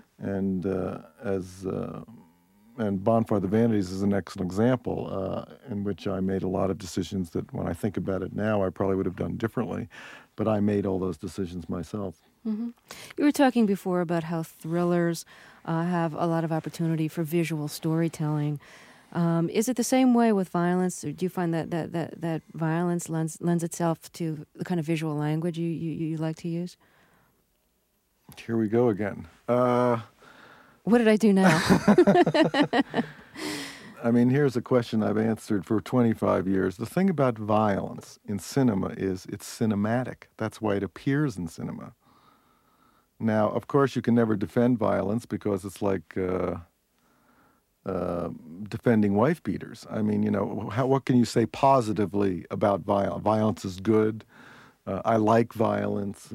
Mm-hmm. And Bonfire of the Vanities is an excellent example in which I made a lot of decisions that when I think about it now, I probably would have done differently, but I made all those decisions myself. Mm-hmm. You were talking before about how thrillers have a lot of opportunity for visual storytelling. Is it the same way with violence, or do you find that violence lends itself to the kind of visual language you like to use? Here we go again. What did I do now? I mean, here's a question I've answered for 25 years. The thing about violence in cinema is it's cinematic. That's why it appears in cinema. Now, of course, you can never defend violence because it's like defending wife beaters. I mean, what can you say positively about violence? Violence is good. I like violence.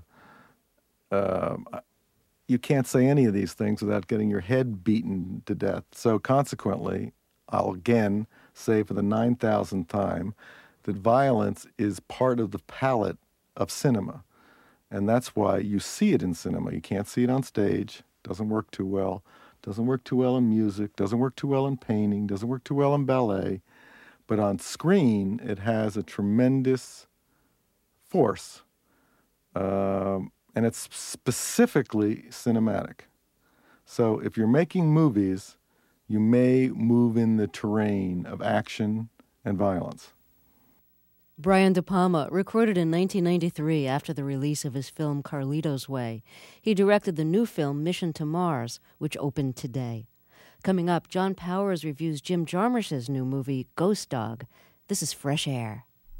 You can't say any of these things without getting your head beaten to death. So consequently, I'll again say for the 9,000th time that violence is part of the palette of cinema. And that's why you see it in cinema. You can't see it on stage. Doesn't work too well. Doesn't work too well in music. Doesn't work too well in painting. Doesn't work too well in ballet. but on screen it has a tremendous force, and it's specifically cinematic. So if you're making movies, you may move in the terrain of action and violence. Brian De Palma recorded in 1993 after the release of his film Carlito's Way. He directed the new film Mission to Mars, which opened today. Coming up, John Powers reviews Jim Jarmusch's new movie Ghost Dog. This is Fresh Air.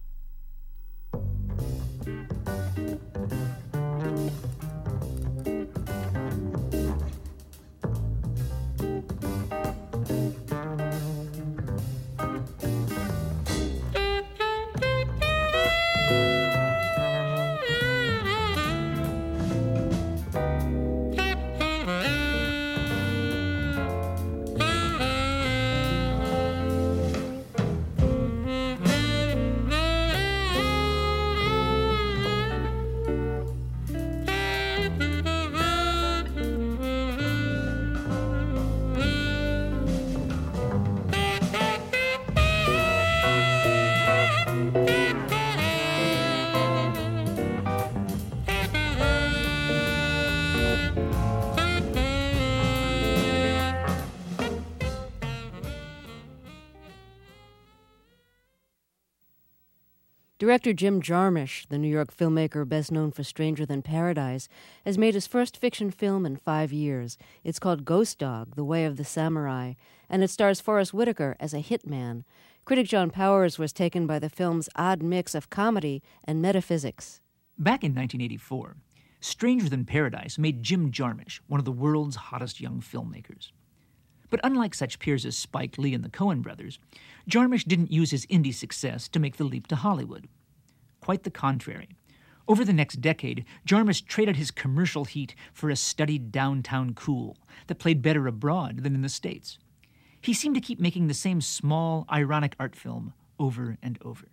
Director Jim Jarmusch, the New York filmmaker best known for Stranger Than Paradise, has made his first fiction film in 5 years. It's called Ghost Dog, The Way of the Samurai, and it stars Forrest Whitaker as a hitman. Critic John Powers was taken by the film's odd mix of comedy and metaphysics. Back in 1984, Stranger Than Paradise made Jim Jarmusch one of the world's hottest young filmmakers. But unlike such peers as Spike Lee and the Coen brothers, Jarmusch didn't use his indie success to make the leap to Hollywood. Quite the contrary. Over the next decade, Jarmusch traded his commercial heat for a studied downtown cool that played better abroad than in the States. He seemed to keep making the same small, ironic art film over and over.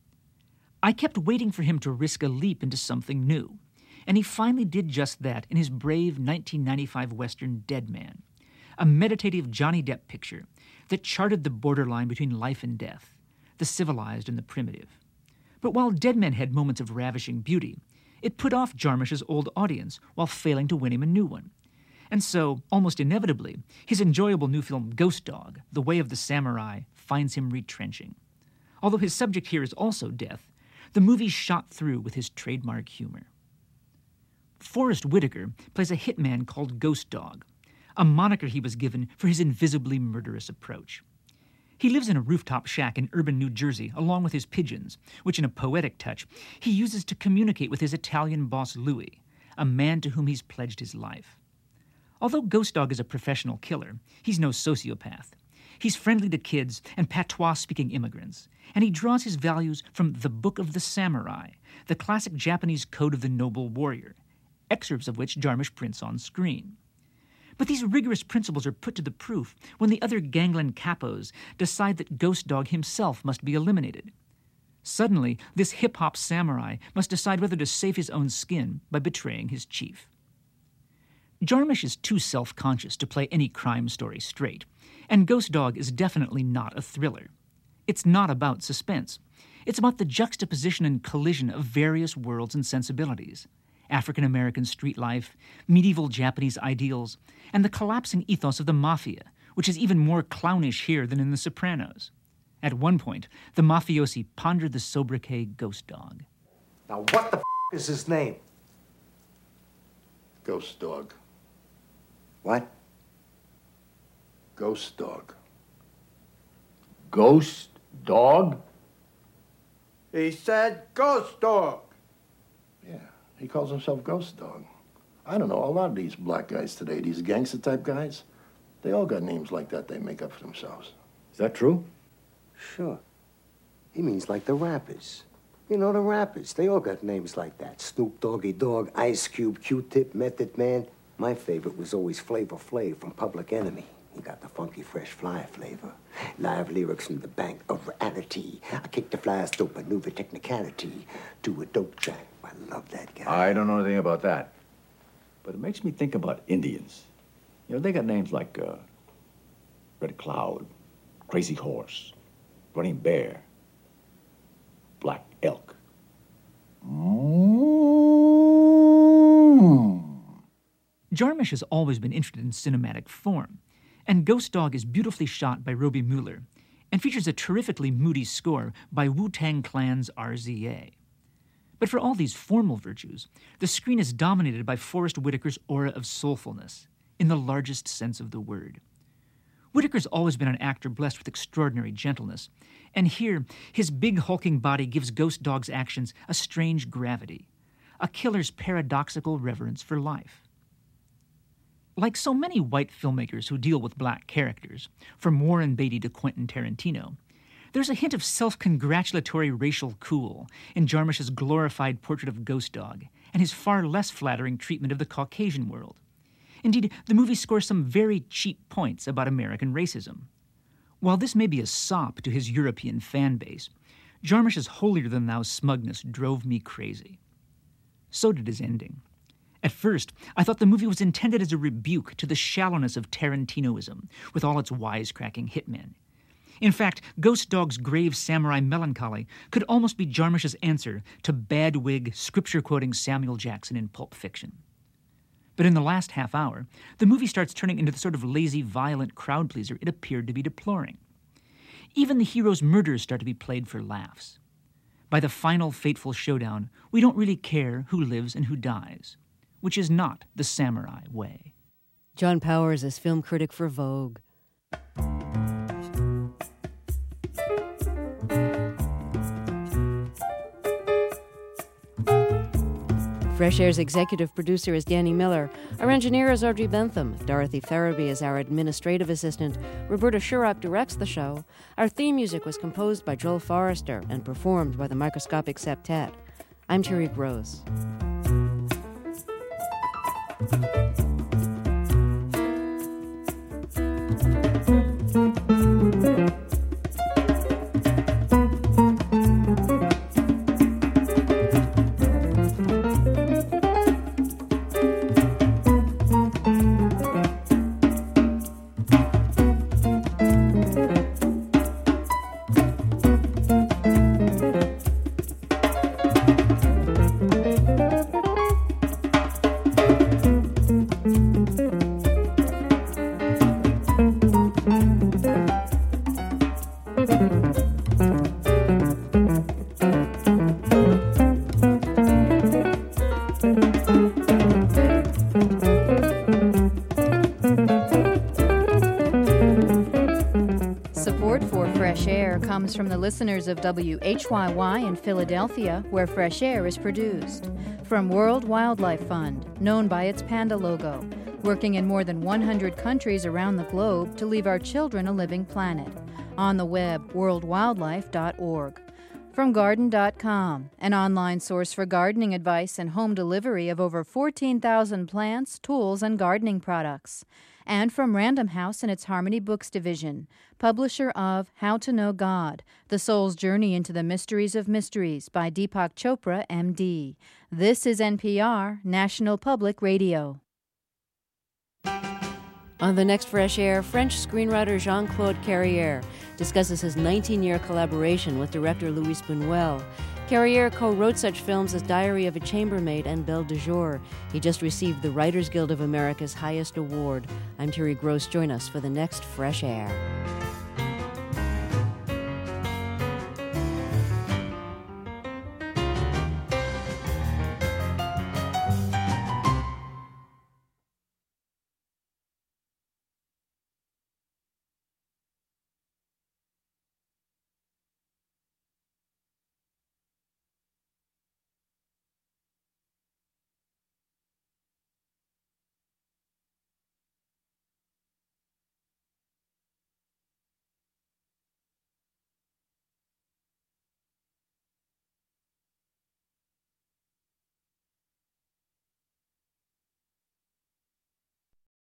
I kept waiting for him to risk a leap into something new, and he finally did just that in his brave 1995 Western Dead Man, a meditative Johnny Depp picture that charted the borderline between life and death, the civilized and the primitive. But while Dead Man had moments of ravishing beauty, it put off Jarmusch's old audience while failing to win him a new one. And so, almost inevitably, his enjoyable new film Ghost Dog, The Way of the Samurai, finds him retrenching. Although his subject here is also death, the movie shot through with his trademark humor. Forrest Whitaker plays a hitman called Ghost Dog, a moniker he was given for his invisibly murderous approach. He lives in a rooftop shack in urban New Jersey along with his pigeons, which in a poetic touch he uses to communicate with his Italian boss Louis, a man to whom he's pledged his life. Although Ghost Dog is a professional killer, he's no sociopath. He's friendly to kids and patois-speaking immigrants, and he draws his values from the Book of the Samurai, the classic Japanese code of the noble warrior, excerpts of which Jarmusch prints on screen. But these rigorous principles are put to the proof when the other gangland capos decide that Ghost Dog himself must be eliminated. Suddenly, this hip-hop samurai must decide whether to save his own skin by betraying his chief. Jarmusch is too self-conscious to play any crime story straight, and Ghost Dog is definitely not a thriller. It's not about suspense. It's about the juxtaposition and collision of various worlds and sensibilities. African-American street life, medieval Japanese ideals, and the collapsing ethos of the mafia, which is even more clownish here than in The Sopranos. At one point, the mafiosi pondered the sobriquet Ghost Dog. Now what the is his name? Ghost Dog. What? Ghost Dog. Ghost Dog? He said Ghost Dog. Yeah, he calls himself Ghost Dog. I don't know, a lot of these black guys today, these gangster type guys, they all got names like that they make up for themselves. Is that true? Sure. He means like the rappers. You know, the rappers, they all got names like that. Snoop Doggy Dogg, Ice Cube, Q-Tip, Method Man. My favorite was always Flavor Flav from Public Enemy. He got the funky, fresh fly flavor. Live lyrics from the bank of reality. I kick the flies, dope maneuver technicality. Do a dope track. I love that guy. I don't know anything about that. But it makes me think about Indians. You know, they got names like Red Cloud, Crazy Horse, running bear, black elk. Jarmusch has always been interested in cinematic form, and Ghost Dog is beautifully shot by Roby Mueller and features a terrifically moody score by Wu-Tang Clan's RZA. But for all these formal virtues, the screen is dominated by Forrest Whitaker's aura of soulfulness, in the largest sense of the word. Whitaker's always been an actor blessed with extraordinary gentleness, and here his big hulking body gives Ghost Dog's actions a strange gravity, a killer's paradoxical reverence for life. Like so many white filmmakers who deal with black characters, from Warren Beatty to Quentin Tarantino, there's a hint of self-congratulatory racial cool in Jarmusch's glorified portrait of Ghost Dog and his far less flattering treatment of the Caucasian world. Indeed, the movie scores some very cheap points about American racism. While this may be a sop to his European fan base, Jarmusch's holier-than-thou smugness drove me crazy. So did his ending. At first, I thought the movie was intended as a rebuke to the shallowness of Tarantinoism, with all its wisecracking hitmen. In fact, Ghost Dog's grave samurai melancholy could almost be Jarmusch's answer to bad-wig, scripture-quoting Samuel Jackson in Pulp Fiction. But in the last half hour, the movie starts turning into the sort of lazy, violent crowd-pleaser it appeared to be deploring. Even the hero's murders start to be played for laughs. By the final fateful showdown, we don't really care who lives and who dies, which is not the samurai way. John Powers is film critic for Vogue. Fresh Air's executive producer is Danny Miller. Our engineer is Audrey Bentham. Dorothy Farabee is our administrative assistant. Roberta Shurock directs the show. Our theme music was composed by Joel Forrester and performed by the Microscopic Septet. I'm Terry Gross. Comes from the listeners of WHYY in Philadelphia, where Fresh Air is produced. From World Wildlife Fund, known by its panda logo, working in more than 100 countries around the globe to leave our children a living planet. On the web, worldwildlife.org. From Garden.com, an online source for gardening advice and home delivery of over 14,000 plants, tools, and gardening products. And from Random House and its Harmony Books division, publisher of How to Know God, The Soul's Journey into the Mysteries of Mysteries by Deepak Chopra, M.D. This is NPR, National Public Radio. On the next Fresh Air, French screenwriter Jean-Claude Carrière discusses his 19-year collaboration with director Louis Buñuel. Carrière co-wrote such films as Diary of a Chambermaid and Belle de Jour. He just received the Writers Guild of America's highest award. I'm Terry Gross. Join us for the next Fresh Air.